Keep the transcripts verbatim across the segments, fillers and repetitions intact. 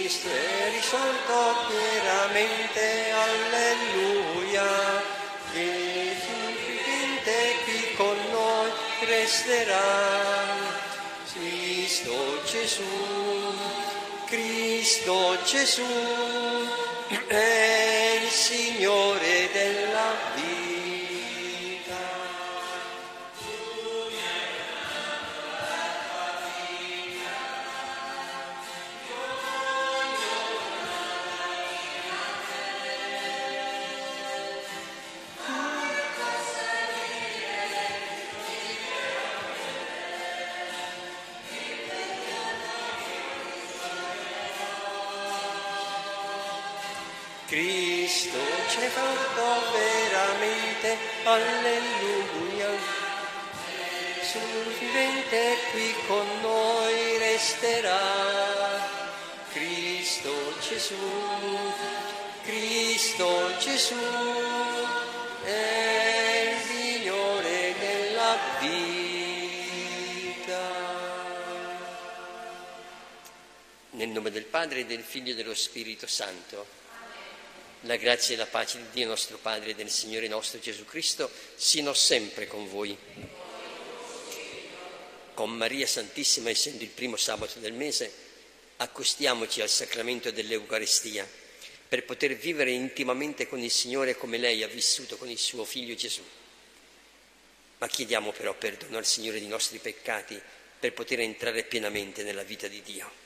Cristo è risorto veramente, alleluia. Il vivente qui con noi resterà. Cristo Gesù, Cristo Gesù è il Signore della vita. Cristo c'è fatto veramente, alleluia. Sul vivente qui con noi resterà. Cristo Gesù, Cristo Gesù è il Signore della vita. Nel nome del Padre, del Figlio e dello Spirito Santo. La grazia e la pace di Dio nostro Padre e del Signore nostro Gesù Cristo siano sempre con voi. Con Maria Santissima, essendo il primo sabato del mese, accostiamoci al sacramento dell'Eucaristia per poter vivere intimamente con il Signore come lei ha vissuto con il suo Figlio Gesù. Ma chiediamo però perdono al Signore dei nostri peccati per poter entrare pienamente nella vita di Dio.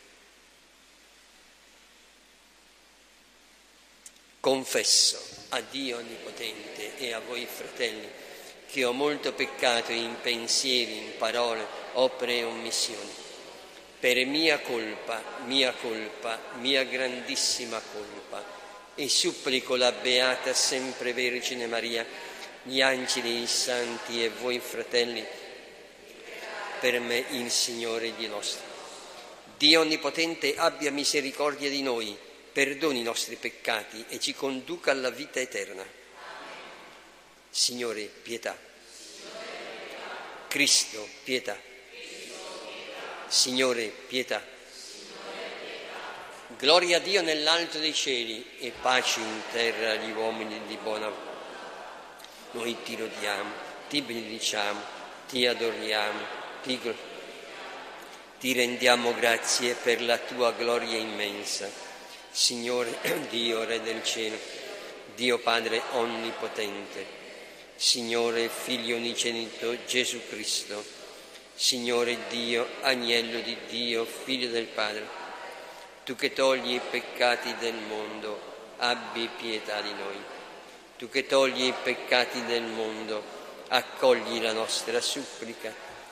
Confesso a Dio Onnipotente e a voi fratelli che ho molto peccato in pensieri, in parole, opere e omissioni. Per mia colpa, mia colpa, mia grandissima colpa. E supplico la Beata Sempre Vergine Maria, gli angeli, i santi e voi fratelli, per me il Signore Dio nostro. Dio Onnipotente abbia misericordia di noi, perdoni i nostri peccati e ci conduca alla vita eterna. Amen. Signore, pietà. Signore, pietà. Cristo, pietà. Cristo, pietà. Signore, pietà. Signore, pietà. Gloria a Dio nell'alto dei cieli e pace in terra agli uomini di buona volontà. Noi ti lodiamo, ti benediciamo, ti adoriamo, ti, ti rendiamo grazie per la tua gloria immensa. Signore Dio, Re del cielo, Dio Padre onnipotente, Signore Figlio unigenito Gesù Cristo, Signore Dio, Agnello di Dio, Figlio del Padre, tu che togli i peccati del mondo, abbi pietà di noi. Tu che togli i peccati del mondo, accogli la nostra supplica.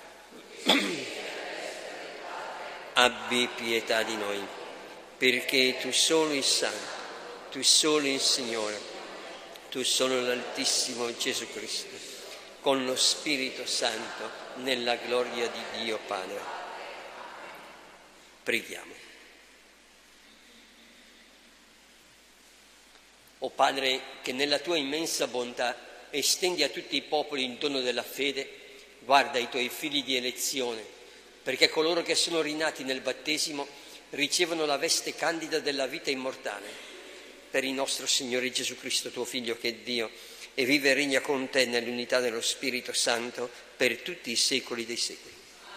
Abbi pietà di noi. Perché tu solo il Santo, tu solo il Signore, tu solo l'Altissimo Gesù Cristo, con lo Spirito Santo, nella gloria di Dio Padre. Preghiamo. O Padre, che nella tua immensa bontà estendi a tutti i popoli il dono della fede, guarda i tuoi figli di elezione, perché coloro che sono rinati nel battesimo ricevono la veste candida della vita immortale. Per il nostro Signore Gesù Cristo, tuo Figlio, che è Dio, e vive e regna con te nell'unità dello Spirito Santo per tutti i secoli dei secoli.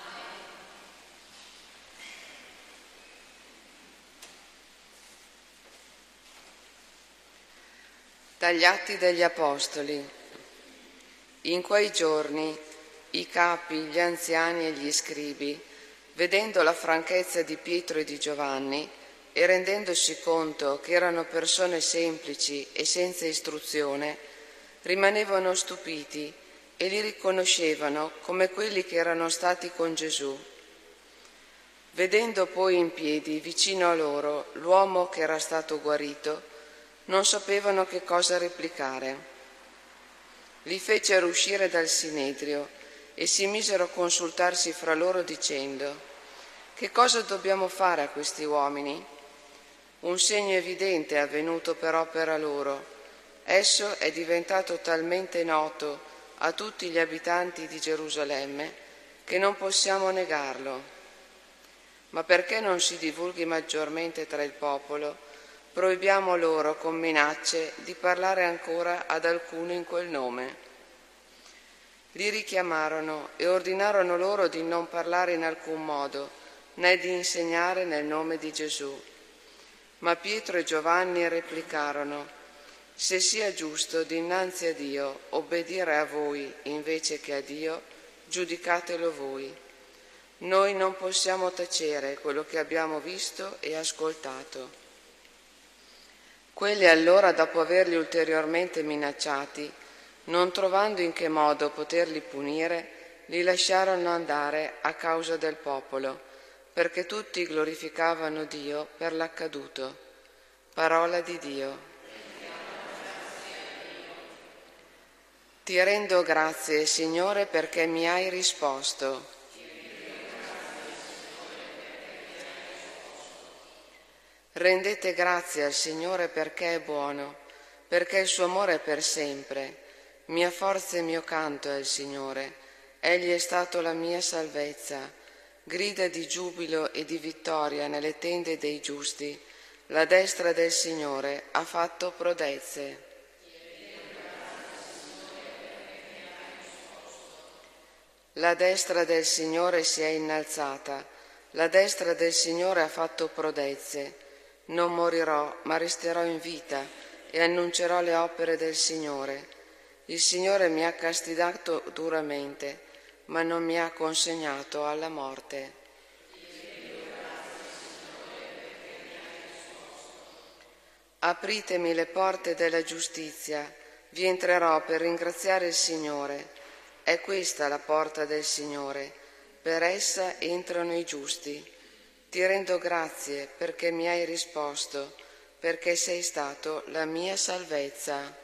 Dagli Atti degli Apostoli. In quei giorni i capi, gli anziani e gli scribi, vedendo la franchezza di Pietro e di Giovanni e rendendosi conto che erano persone semplici e senza istruzione, rimanevano stupiti e li riconoscevano come quelli che erano stati con Gesù. Vedendo poi in piedi vicino a loro l'uomo che era stato guarito, non sapevano che cosa replicare. Li fecero uscire dal Sinedrio e si misero a consultarsi fra loro dicendo: che cosa dobbiamo fare a questi uomini? Un segno evidente è avvenuto per opera loro. Esso è diventato talmente noto a tutti gli abitanti di Gerusalemme che non possiamo negarlo. ma perché non si divulghi maggiormente tra il popolo, proibiamo loro con minacce di parlare ancora ad alcuno in quel nome. Li richiamarono e ordinarono loro di non parlare in alcun modo, né di insegnare nel nome di Gesù. Ma Pietro e Giovanni replicarono: se sia giusto dinanzi a Dio obbedire a voi invece che a Dio, giudicatelo voi. Noi non possiamo tacere quello che abbiamo visto e ascoltato. Quelli allora, dopo averli ulteriormente minacciati, non trovando in che modo poterli punire, li lasciarono andare a causa del popolo, perché tutti glorificavano Dio per l'accaduto. Parola di Dio. Ti rendo grazie, Signore, perché mi hai risposto. Rendete grazie al Signore perché è buono, perché il suo amore è per sempre. Mia forza e mio canto è il Signore, Egli è stato la mia salvezza. Grida di giubilo e di vittoria nelle tende dei giusti. La destra del Signore ha fatto prodezze. La destra del Signore si è innalzata, la destra del Signore ha fatto prodezze. Non morirò, ma resterò in vita e annuncerò le opere del Signore. Il Signore mi ha castigato duramente, ma non mi ha consegnato alla morte. Apritemi le porte della giustizia, vi entrerò per ringraziare il Signore. È questa la porta del Signore, per essa entrano i giusti. Ti rendo grazie perché mi hai risposto, perché sei stato la mia salvezza.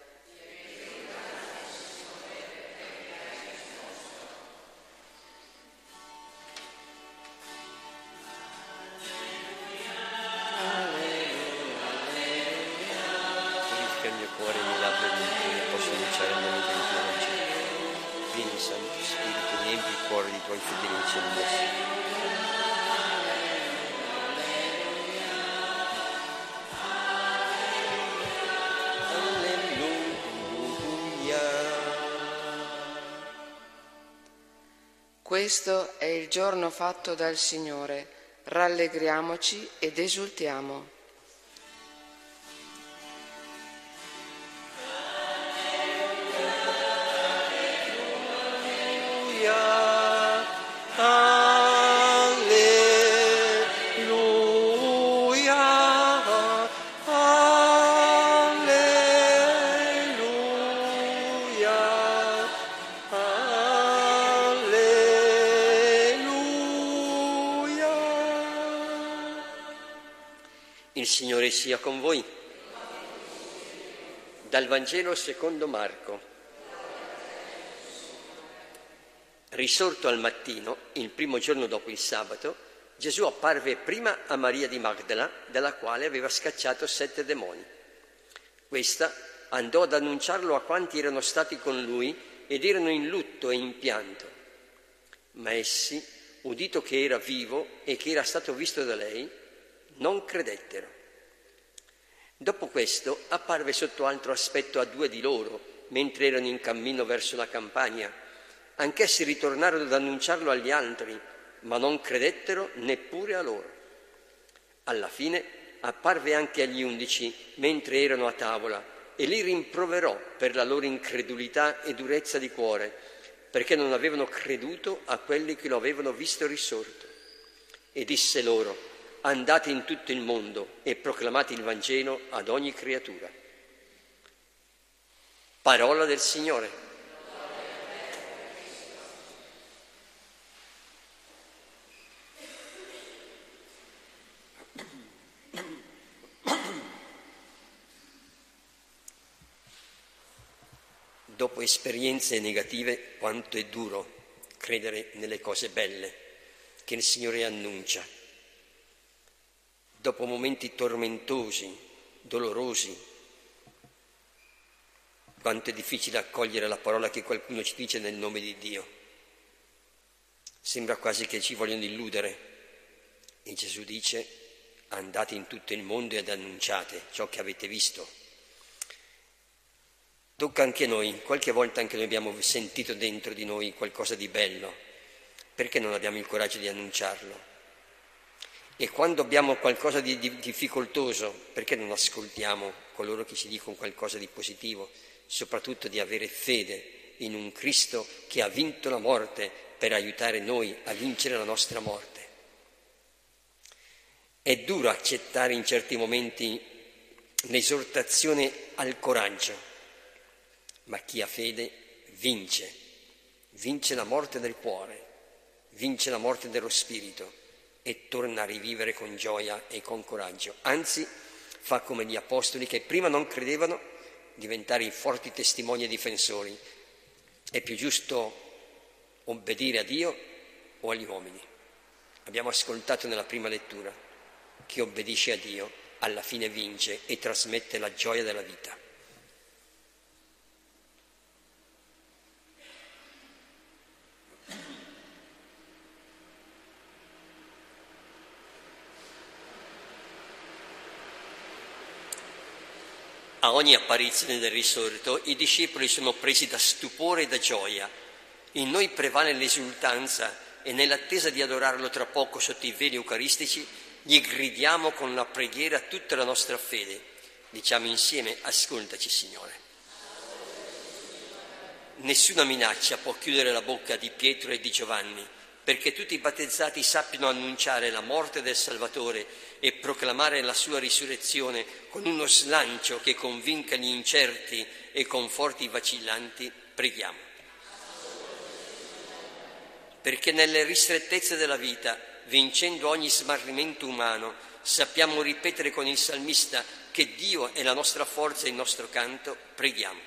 Purifica il mio cuore e mi labbra di impure, posso iniziare la mia vita in tuo Vieni, Santo Spirito, riempi il cuore dei tuoi fedeli incendiati. Questo è il giorno fatto dal Signore, rallegriamoci ed esultiamo. Il Signore sia con voi. Dal Vangelo secondo Marco. Risorto al mattino, il primo giorno dopo il sabato, Gesù apparve prima a Maria di Magdala, dalla quale aveva scacciato sette demoni. Questa andò ad annunciarlo a quanti erano stati con lui ed erano in lutto e in pianto. Ma essi, udito che era vivo e che era stato visto da lei, non credettero. Dopo questo apparve sotto altro aspetto a due di loro, mentre erano in cammino verso la campagna. Anch'essi ritornarono ad annunciarlo agli altri, ma non credettero neppure a loro. Alla fine apparve anche agli undici, mentre erano a tavola, e li rimproverò per la loro incredulità e durezza di cuore, perché non avevano creduto a quelli che lo avevano visto risorto. E disse loro: andate in tutto il mondo e proclamate il Vangelo ad ogni creatura. Parola del Signore. Dopo esperienze negative, quanto è duro credere nelle cose belle che il Signore annuncia. Dopo momenti tormentosi, dolorosi, quanto è difficile accogliere la parola che qualcuno ci dice nel nome di Dio. Sembra quasi che ci vogliono illudere, E Gesù dice: andate in tutto il mondo ed annunciate ciò che avete visto. Tocca anche noi, qualche volta anche noi abbiamo sentito dentro di noi qualcosa di bello, perché non abbiamo il coraggio di annunciarlo? E quando abbiamo qualcosa di, di difficoltoso, perché non ascoltiamo coloro che ci dicono qualcosa di positivo, soprattutto di avere fede in un Cristo che ha vinto la morte per aiutare noi a vincere la nostra morte? È duro accettare in certi momenti l'esortazione al coraggio, ma chi ha fede vince, vince la morte del cuore, vince la morte dello spirito e torna a rivivere con gioia e con coraggio. Anzi, fa come gli apostoli che prima non credevano, diventare i forti testimoni e difensori. È più giusto obbedire a Dio o agli uomini? Abbiamo ascoltato nella prima lettura: chi obbedisce a Dio alla fine vince e trasmette la gioia della vita. A ogni apparizione del risorto i discepoli sono presi da stupore e da gioia. In noi prevale l'esultanza e nell'attesa di adorarlo tra poco sotto i veli eucaristici gli gridiamo con la preghiera tutta la nostra fede. Diciamo insieme: ascoltaci, Signore. Nessuna minaccia può chiudere la bocca di Pietro e di Giovanni, perché tutti i battezzati sappiano annunciare la morte del Salvatore e proclamare la sua risurrezione con uno slancio che convinca gli incerti e conforti i vacillanti. Preghiamo. Perché nelle ristrettezze della vita, vincendo ogni smarrimento umano, sappiamo ripetere con il salmista che Dio è la nostra forza e il nostro canto. Preghiamo.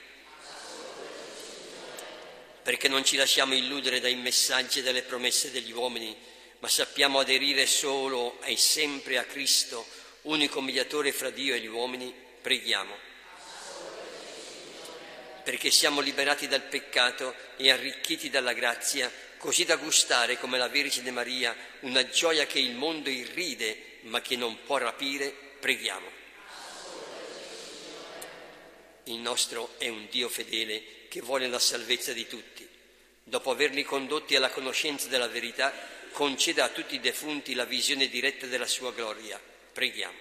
Perché non ci lasciamo illudere dai messaggi e dalle promesse degli uomini, ma sappiamo aderire solo e sempre a Cristo, unico mediatore fra Dio e gli uomini. Preghiamo. Perché siamo liberati dal peccato e arricchiti dalla grazia, così da gustare come la Vergine Maria una gioia che il mondo irride ma che non può rapire. Preghiamo. Il nostro è un Dio fedele che vuole la salvezza di tutti. Dopo averli condotti alla conoscenza della verità, conceda a tutti i defunti la visione diretta della sua gloria. Preghiamo.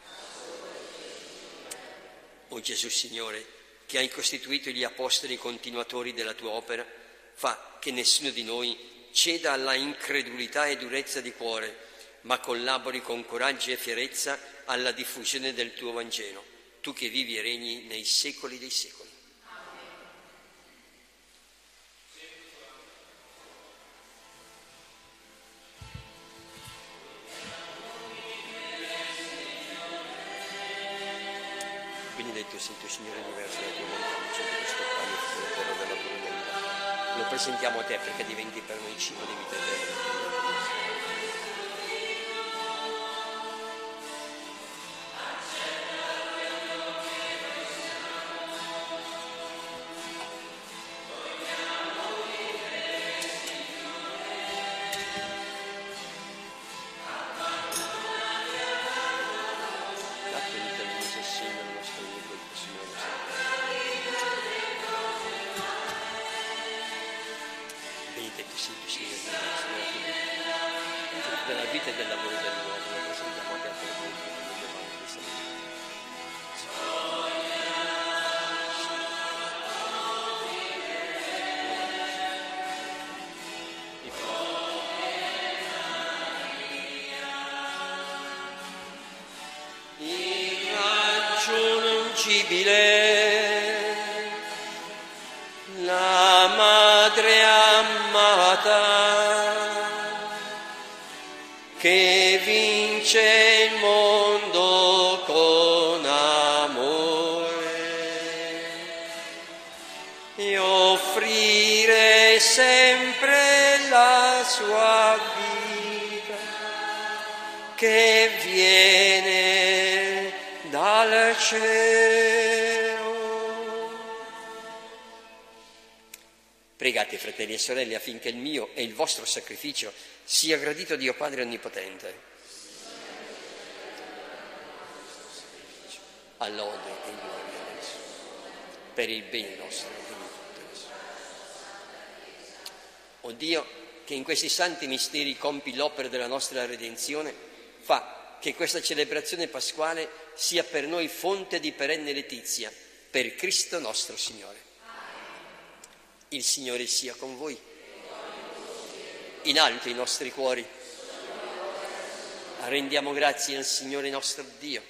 O Gesù Signore, che hai costituito gli apostoli continuatori della tua opera, fa che nessuno di noi ceda alla incredulità e durezza di cuore, ma collabori con coraggio e fierezza alla diffusione del tuo Vangelo, tu che vivi e regni nei secoli dei secoli. Benedetto sei tu, Signore universo, la tua volontà, concedi questo pane e terra della tua volontà. Lo presentiamo a te perché diventi per noi cibo di vita eterna. Della vita e del lavoro dell'uomo, lo presentiamo a te per noi, il raggio non cibile, la madre amata, che vince il mondo con amore, e offrire sempre la sua vita che viene dal cielo. Pregate, fratelli e sorelle, affinché il mio e il vostro sacrificio sia gradito a Dio Padre Onnipotente. all'ode e gloria adesso, per il bene nostro e di tutte le sue. O Dio, che in questi santi misteri compi l'opera della nostra redenzione, fa che questa celebrazione pasquale sia per noi fonte di perenne letizia, per Cristo nostro Signore. Il Signore sia con voi. In alto i nostri cuori. Rendiamo grazie al Signore nostro Dio.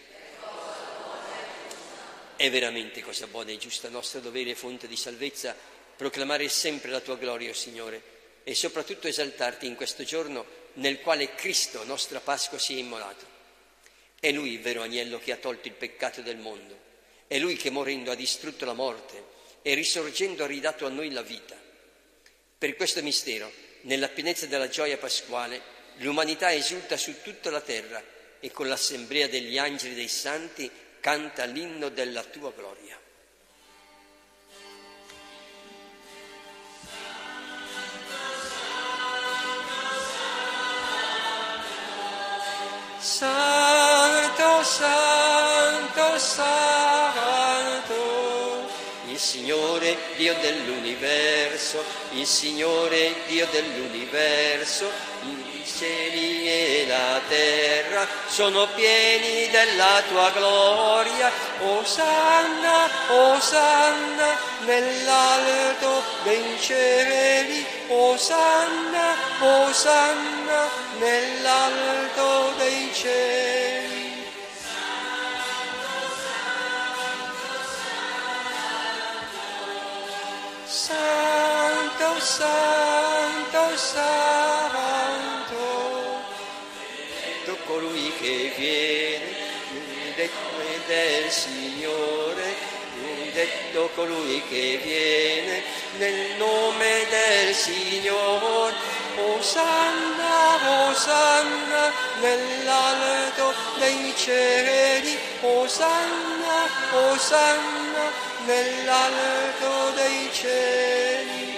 È veramente cosa buona e giusta, nostro dovere e fonte di salvezza, proclamare sempre la tua gloria, o Signore, e soprattutto esaltarti in questo giorno nel quale Cristo, nostra Pasqua, si è immolato. È Lui il vero agnello che ha tolto il peccato del mondo. È Lui che morendo ha distrutto la morte e risorgendo ha ridato a noi la vita. Per questo mistero, nella pienezza della gioia pasquale, l'umanità esulta su tutta la terra e con l'assemblea degli angeli e dei santi canta l'inno della tua gloria. Santo, Santo, Santo, il Signore Dio dell'universo, il Signore Dio dell'universo, i cieli e la terra sono pieni della tua gloria. Osanna, Osanna, nell'alto dei cieli, Osanna, Osanna, nell'alto dei cieli. Santo, Santo, Santo, benedetto colui che viene, benedetto è del Signore, benedetto colui che viene, nel nome del Signore. Osanna, Osanna, nell'alto dei cieli, Osanna, Osanna, nell'alto dei cieli.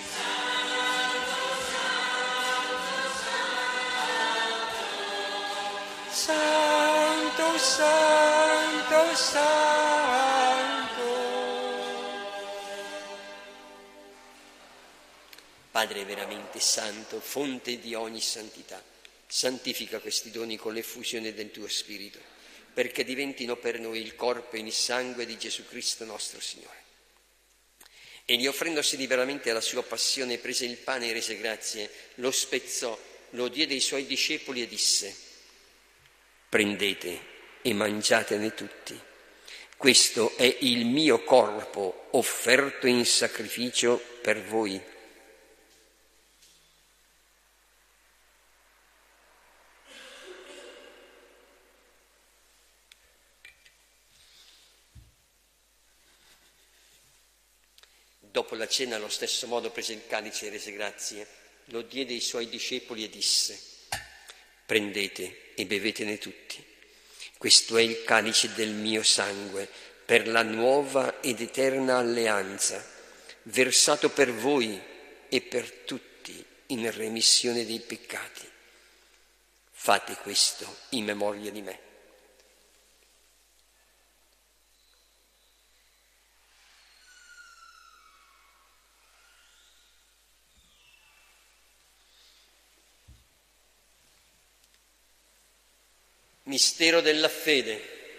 Santo, Santo, Santo. Padre veramente santo, fonte di ogni santità, santifica questi doni con l'effusione del tuo Spirito, perché diventino per noi il corpo e il sangue di Gesù Cristo nostro Signore. Egli, offrendosi liberamente alla sua passione, prese il pane e rese grazie, lo spezzò, lo diede ai suoi discepoli e disse: prendete e mangiatene tutti. Questo è il mio corpo offerto in sacrificio per voi. Dopo la cena, allo stesso modo, prese il calice e rese grazie, lo diede ai suoi discepoli e disse: prendete e bevetene tutti. Questo è il calice del mio sangue, per la nuova ed eterna alleanza, versato per voi e per tutti in remissione dei peccati. Fate questo in memoria di me. Mistero della fede.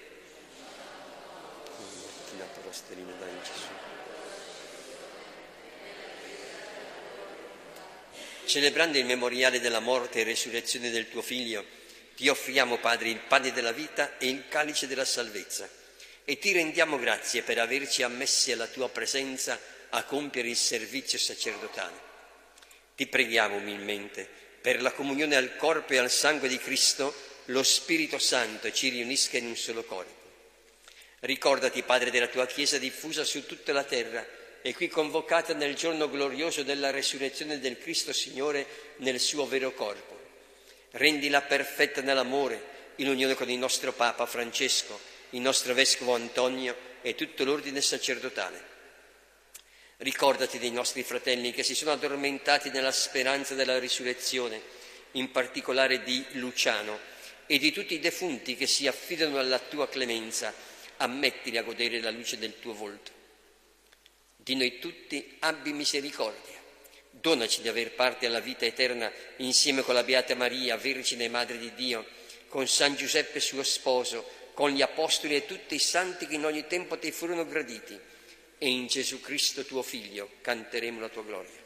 Celebrando il memoriale della morte e resurrezione del tuo Figlio, ti offriamo, Padre, il pane della vita e il calice della salvezza, e ti rendiamo grazie per averci ammessi alla tua presenza a compiere il servizio sacerdotale. Ti preghiamo umilmente per la comunione al corpo e al sangue di Cristo, lo Spirito Santo ci riunisca in un solo corpo. Ricordati, Padre, della tua Chiesa diffusa su tutta la terra e qui convocata nel giorno glorioso della resurrezione del Cristo Signore nel suo vero corpo. Rendila perfetta nell'amore, in unione con il nostro Papa Francesco, il nostro Vescovo Antonio e tutto l'ordine sacerdotale. Ricordati dei nostri fratelli che si sono addormentati nella speranza della risurrezione, in particolare di Luciano, e di tutti i defunti che si affidano alla tua clemenza, ammettili a godere la luce del tuo volto. Di noi tutti abbi misericordia. Donaci di aver parte alla vita eterna insieme con la Beata Maria, Vergine Madre di Dio, con San Giuseppe suo sposo, con gli Apostoli e tutti i santi che in ogni tempo ti furono graditi, e in Gesù Cristo tuo Figlio canteremo la tua gloria.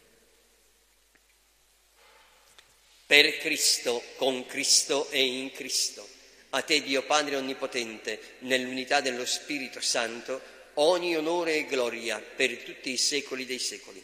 Per Cristo, con Cristo e in Cristo, a te Dio Padre Onnipotente, nell'unità dello Spirito Santo, ogni onore e gloria per tutti i secoli dei secoli.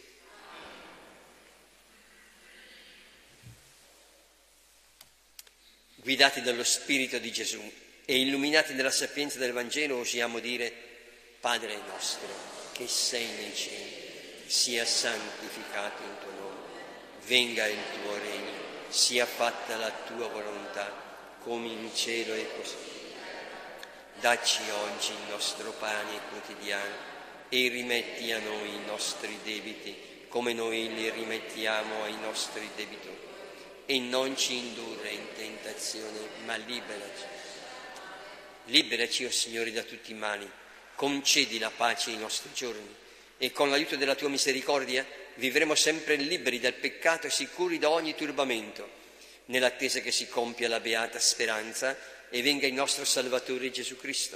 Guidati dallo Spirito di Gesù e illuminati dalla sapienza del Vangelo, osiamo dire: Padre nostro, che sei nei cieli, sia santificato il tuo nome, venga il tuo regno, sia fatta la tua volontà, come in cielo e così. Dacci oggi il nostro pane quotidiano e rimetti a noi i nostri debiti, come noi li rimettiamo ai nostri debitori. E non ci indurre in tentazione, ma liberaci. Liberaci, o Signore, da tutti i mali, concedi la pace ai nostri giorni e con l'aiuto della tua misericordia vivremo sempre liberi dal peccato e sicuri da ogni turbamento, nell'attesa che si compia la beata speranza e venga il nostro Salvatore Gesù Cristo.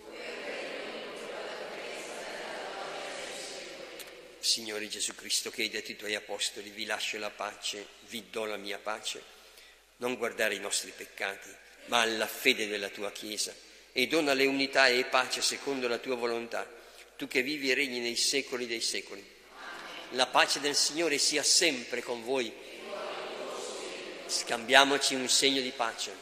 Signore Gesù Cristo, che hai detto ai tuoi apostoli: vi lascio la pace, vi do la mia pace, non guardare i nostri peccati, ma alla fede della tua Chiesa, e donale unità e pace secondo la tua volontà, tu che vivi e regni nei secoli dei secoli. La pace del Signore sia sempre con voi. Scambiamoci un segno di pace.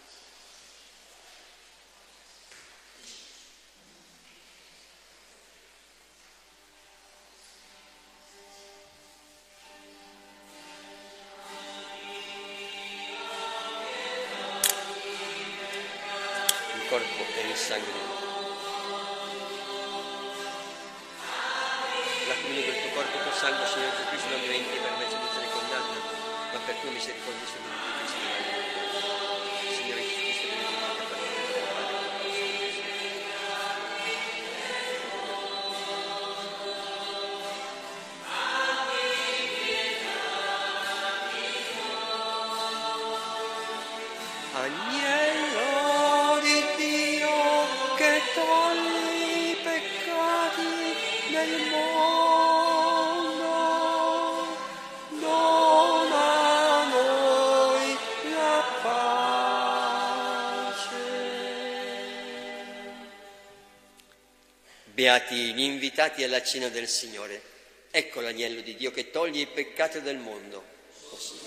Il corpo e il sangue di Dio. La comunione del tuo corpo e del tuo sangue, Signore Gesù Cristo, non diventi per me giudizio di condanna, ma per tua misericordia sono tutti i Signore. Signore Gesù Cristo, che vieni a parlare del tuo Padre. Agnello di Dio che togli i peccati del mondo, dona a noi la pace. Beati gli invitati alla cena del Signore. Ecco l'agnello di Dio che toglie i peccati del mondo. Così.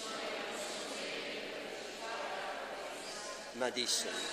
Ma disse: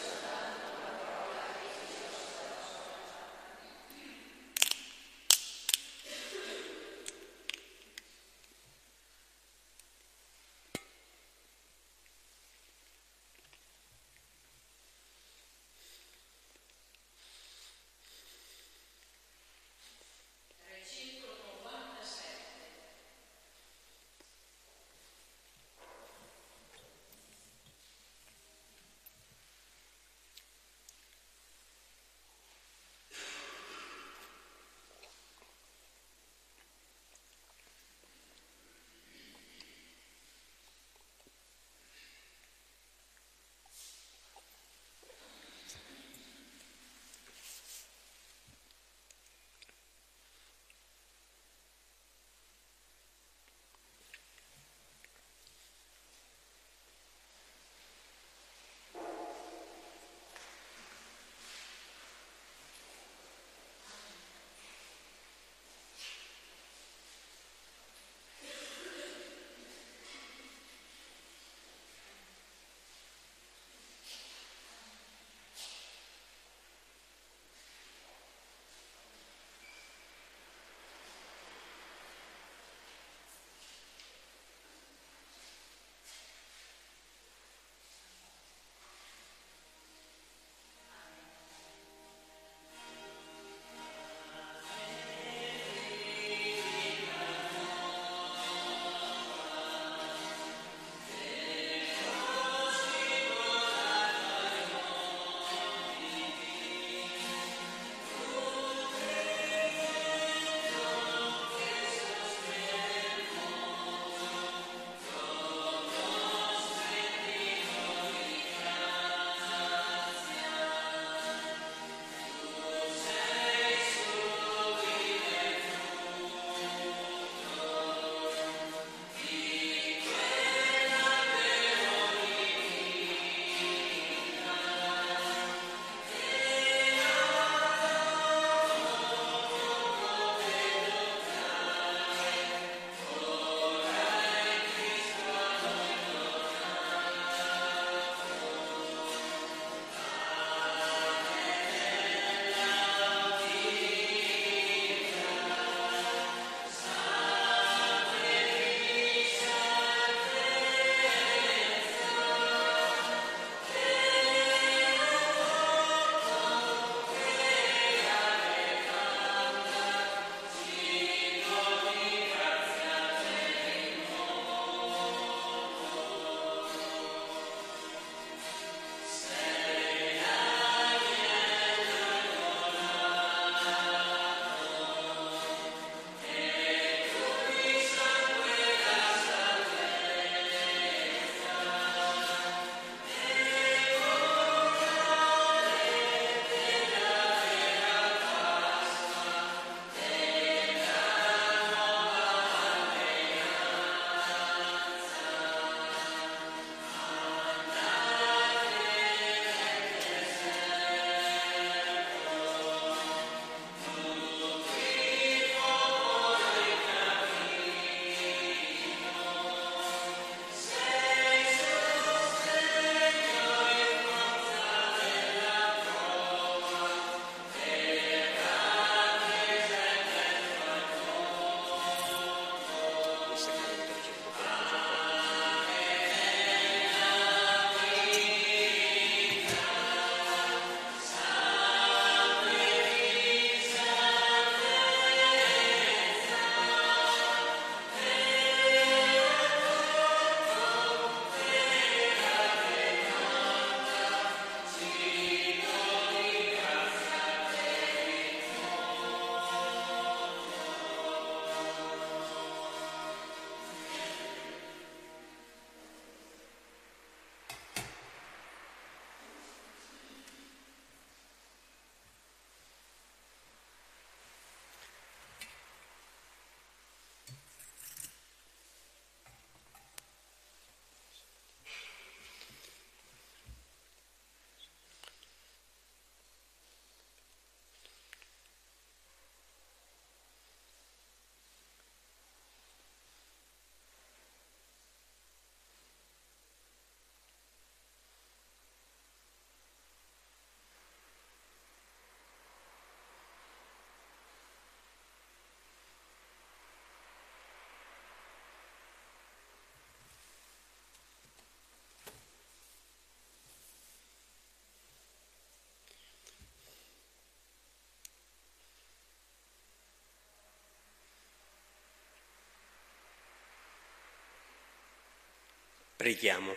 Preghiamo.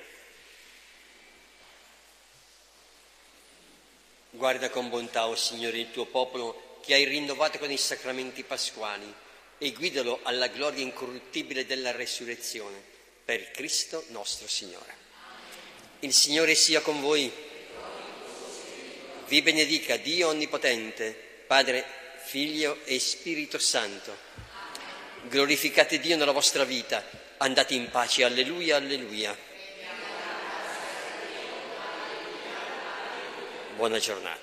Guarda con bontà, o Signore, il tuo popolo che hai rinnovato con i sacramenti pasquali e guidalo alla gloria incorruttibile della resurrezione, per Cristo nostro Signore. Il Signore sia con voi. Vi benedica Dio Onnipotente, Padre, Figlio e Spirito Santo. Glorificate Dio nella vostra vita. Andate in pace. Alleluia, alleluia. Buona giornata.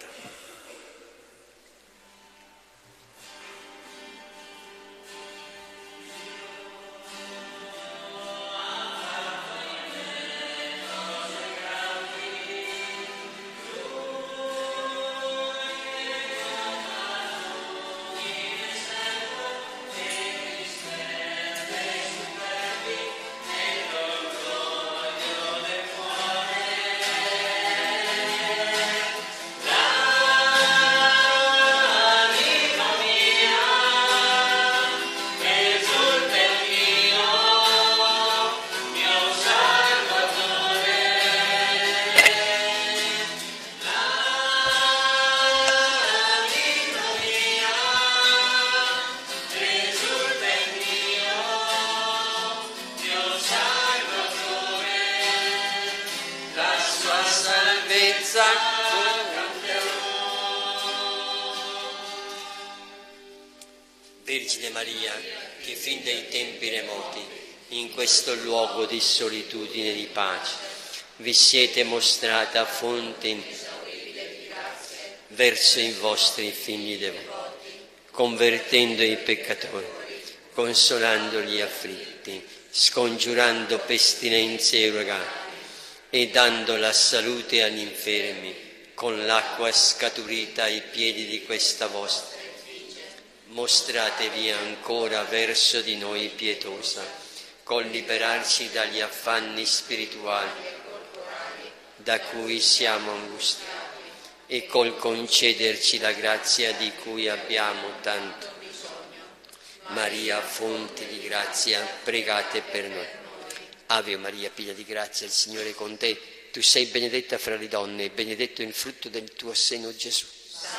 Vergine Maria, che fin dai tempi remoti, in questo luogo di solitudine e di pace, vi siete mostrata fonte verso i vostri figli devoti, convertendo i peccatori, consolando gli afflitti, scongiurando pestilenze e uragani e dando la salute agli infermi, con l'acqua scaturita ai piedi di questa vostra. Mostratevi ancora verso di noi pietosa, col liberarci dagli affanni spirituali da cui siamo angustiati e col concederci la grazia di cui abbiamo tanto. Maria, fonte di grazia, pregate per noi. Ave Maria, piena di grazia, il Signore è con te. Tu sei benedetta fra le donne e benedetto il frutto del tuo seno, Gesù.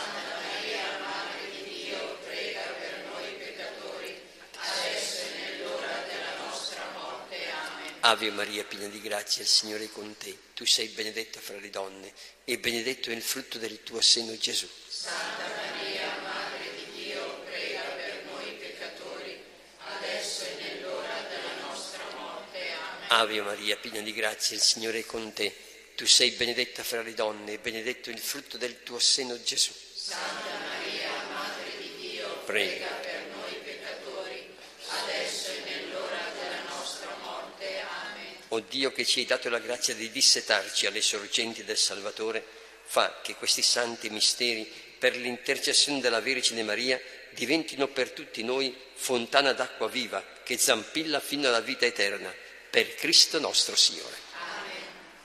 Ave Maria, piena di grazia, il Signore è con te. Tu sei benedetta fra le donne e benedetto è il frutto del tuo seno, Gesù. Santa Maria, Madre di Dio, prega per noi peccatori, adesso e nell'ora della nostra morte. Amen. Ave Maria, piena di grazia, il Signore è con te. Tu sei benedetta fra le donne e benedetto il frutto del tuo seno, Gesù. Santa Maria, Madre di Dio, prega Prega. per noi peccatori, adesso e nell'ora della nostra morte. Amen. O Dio, che ci hai dato la grazia di dissetarci alle sorgenti del Salvatore, fa che questi santi misteri, per l'intercessione della Vergine Maria, diventino per tutti noi fontana d'acqua viva che zampilla fino alla vita eterna, per Cristo nostro Signore. Amen.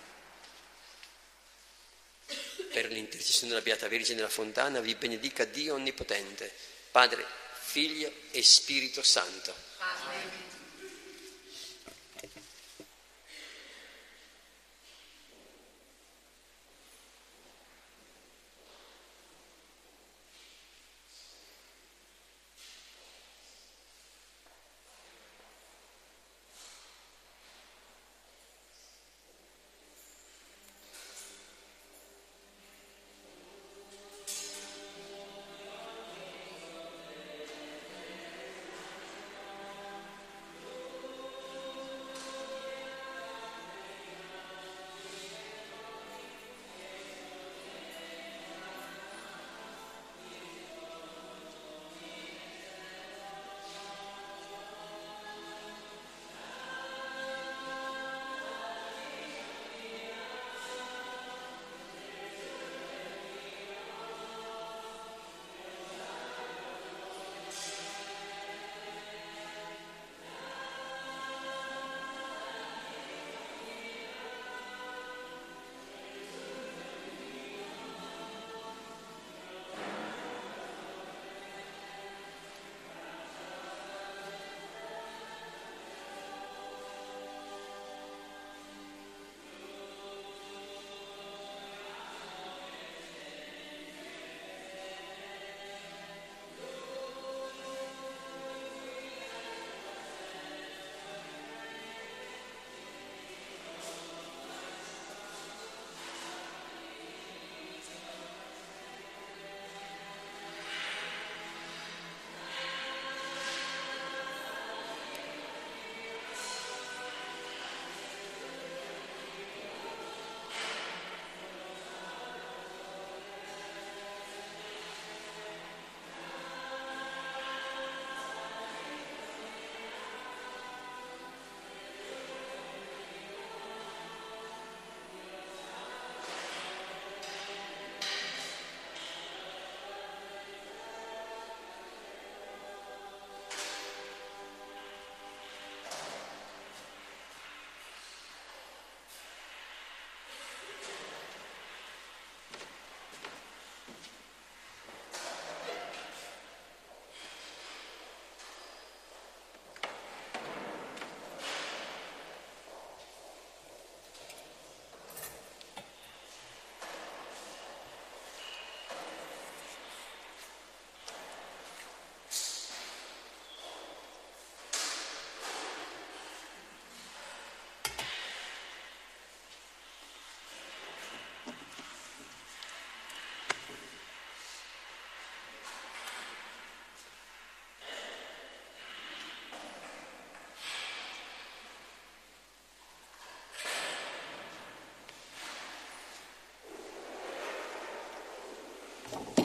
Per l'intercessione della Beata Vergine della Fontana vi benedica Dio Onnipotente, Padre, Figlio e Spirito Santo. Amen. Signore.